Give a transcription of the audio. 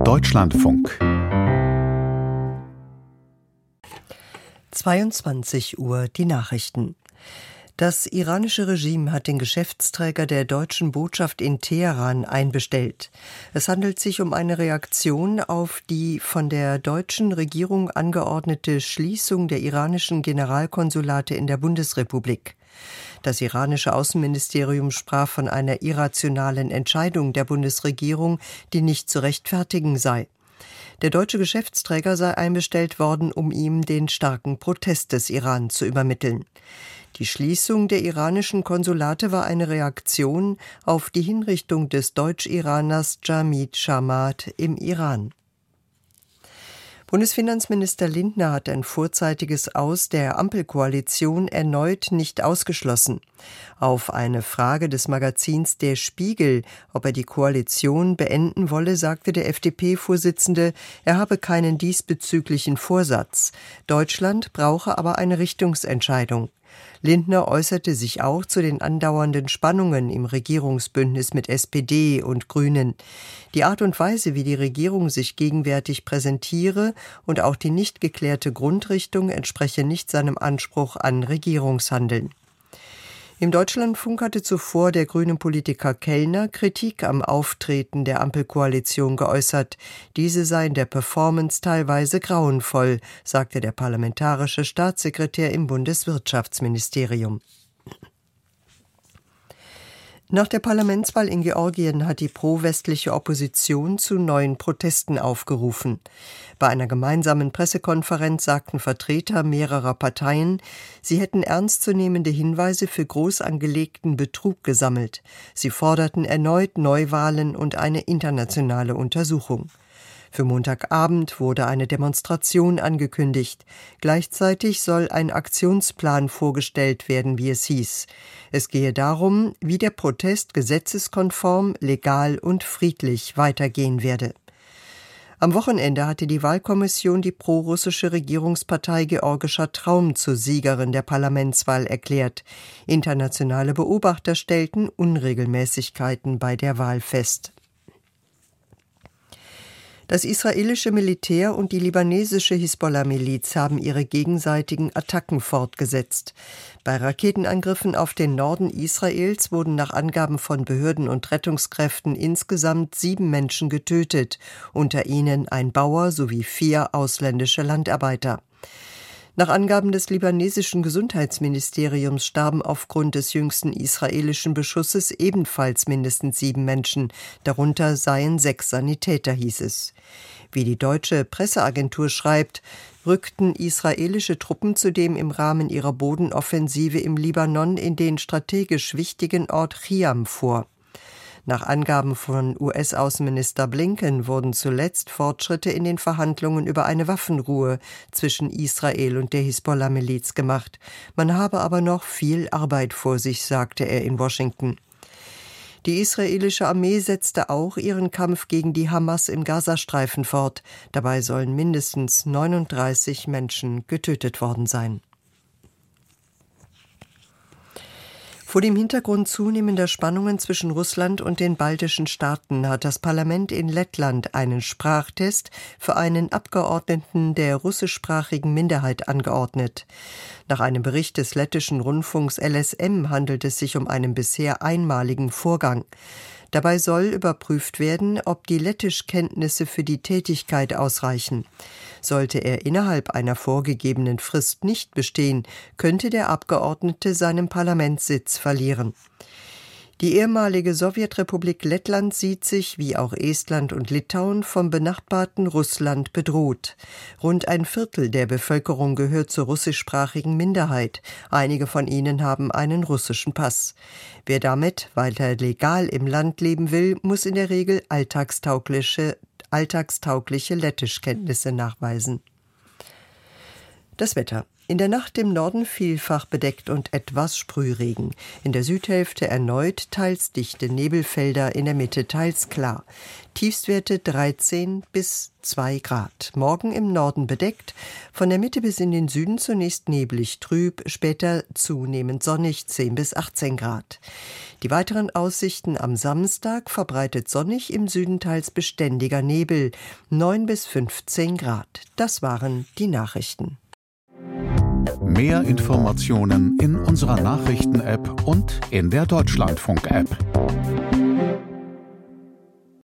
Deutschlandfunk 22 Uhr die Nachrichten. Das iranische Regime hat den Geschäftsträger der deutschen Botschaft in Teheran einbestellt. Es handelt sich um eine Reaktion auf die von der deutschen Regierung angeordnete Schließung der iranischen Generalkonsulate in der Bundesrepublik. Das iranische Außenministerium sprach von einer irrationalen Entscheidung der Bundesregierung, die nicht zu rechtfertigen sei. Der deutsche Geschäftsträger sei einbestellt worden, um ihm den starken Protest des Iran zu übermitteln. Die Schließung der iranischen Konsulate war eine Reaktion auf die Hinrichtung des Deutsch-Iraners Jamid Chamat im Iran. Bundesfinanzminister Lindner hat ein vorzeitiges Aus der Ampelkoalition erneut nicht ausgeschlossen. Auf eine Frage des Magazins Der Spiegel, ob er die Koalition beenden wolle, sagte der FDP-Vorsitzende, er habe keinen diesbezüglichen Vorsatz. Deutschland brauche aber eine Richtungsentscheidung. Lindner äußerte sich auch zu den andauernden Spannungen im Regierungsbündnis mit SPD und Grünen. Die Art und Weise, wie die Regierung sich gegenwärtig präsentiere und auch die nicht geklärte Grundrichtung entspreche nicht seinem Anspruch an Regierungshandeln. Im Deutschlandfunk hatte zuvor der grüne Politiker Kellner Kritik am Auftreten der Ampelkoalition geäußert. Diese sei in der Performance teilweise grauenvoll, sagte der parlamentarische Staatssekretär im Bundeswirtschaftsministerium. Nach der Parlamentswahl in Georgien hat die pro-westliche Opposition zu neuen Protesten aufgerufen. Bei einer gemeinsamen Pressekonferenz sagten Vertreter mehrerer Parteien, sie hätten ernstzunehmende Hinweise für groß angelegten Betrug gesammelt. Sie forderten erneut Neuwahlen und eine internationale Untersuchung. Für Montagabend wurde eine Demonstration angekündigt. Gleichzeitig soll ein Aktionsplan vorgestellt werden, wie es hieß. Es gehe darum, wie der Protest gesetzeskonform, legal und friedlich weitergehen werde. Am Wochenende hatte die Wahlkommission die prorussische Regierungspartei Georgischer Traum zur Siegerin der Parlamentswahl erklärt. Internationale Beobachter stellten Unregelmäßigkeiten bei der Wahl fest. Das israelische Militär und die libanesische Hisbollah-Miliz haben ihre gegenseitigen Attacken fortgesetzt. Bei Raketenangriffen auf den Norden Israels wurden nach Angaben von Behörden und Rettungskräften insgesamt 7 Menschen getötet, unter ihnen ein Bauer sowie 4 ausländische Landarbeiter. Nach Angaben des libanesischen Gesundheitsministeriums starben aufgrund des jüngsten israelischen Beschusses ebenfalls mindestens 7 Menschen, darunter seien 6 Sanitäter, hieß es. Wie die deutsche Presseagentur schreibt, rückten israelische Truppen zudem im Rahmen ihrer Bodenoffensive im Libanon in den strategisch wichtigen Ort Chiam vor. Nach Angaben von US-Außenminister Blinken wurden zuletzt Fortschritte in den Verhandlungen über eine Waffenruhe zwischen Israel und der Hisbollah-Miliz gemacht. Man habe aber noch viel Arbeit vor sich, sagte er in Washington. Die israelische Armee setzte auch ihren Kampf gegen die Hamas im Gazastreifen fort. Dabei sollen mindestens 39 Menschen getötet worden sein. Vor dem Hintergrund zunehmender Spannungen zwischen Russland und den baltischen Staaten hat das Parlament in Lettland einen Sprachtest für einen Abgeordneten der russischsprachigen Minderheit angeordnet. Nach einem Bericht des lettischen Rundfunks LSM handelt es sich um einen bisher einmaligen Vorgang. Dabei soll überprüft werden, ob die Lettischkenntnisse für die Tätigkeit ausreichen. Sollte er innerhalb einer vorgegebenen Frist nicht bestehen, könnte der Abgeordnete seinen Parlamentssitz verlieren. Die ehemalige Sowjetrepublik Lettland sieht sich, wie auch Estland und Litauen, vom benachbarten Russland bedroht. Rund ein Viertel der Bevölkerung gehört zur russischsprachigen Minderheit. Einige von ihnen haben einen russischen Pass. Wer damit weiter legal im Land leben will, muss in der Regel alltagstaugliche Lettischkenntnisse nachweisen. Das Wetter. In der Nacht im Norden vielfach bedeckt und etwas Sprühregen. In der Südhälfte erneut teils dichte Nebelfelder, in der Mitte teils klar. Tiefstwerte 13 bis 2 Grad. Morgen im Norden bedeckt, von der Mitte bis in den Süden zunächst neblig trüb, später zunehmend sonnig 10 bis 18 Grad. Die weiteren Aussichten am Samstag: verbreitet sonnig, im Süden teils beständiger Nebel 9 bis 15 Grad. Das waren die Nachrichten. Mehr Informationen in unserer Nachrichten-App und in der Deutschlandfunk-App.